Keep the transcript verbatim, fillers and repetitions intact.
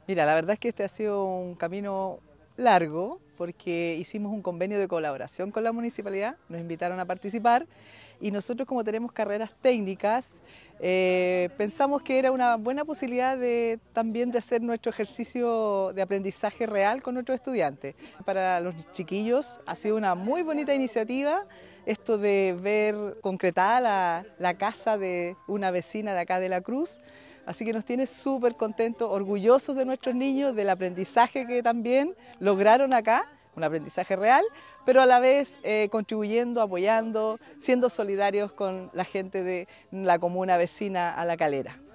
Mira, la verdad es que este ha sido un camino largo porque hicimos un convenio de colaboración con la municipalidad, nos invitaron a participar y nosotros, como tenemos carreras técnicas, eh, pensamos que era una buena posibilidad de, también de hacer nuestro ejercicio de aprendizaje real con nuestros estudiantes. Para los chiquillos ha sido una muy bonita iniciativa esto de ver concretada la, la casa de una vecina de acá de La Cruz. Así que nos tiene súper contentos, orgullosos de nuestros niños, del aprendizaje que también lograron acá, un aprendizaje real, pero a la vez eh, contribuyendo, apoyando, siendo solidarios con la gente de la comuna vecina a La Calera.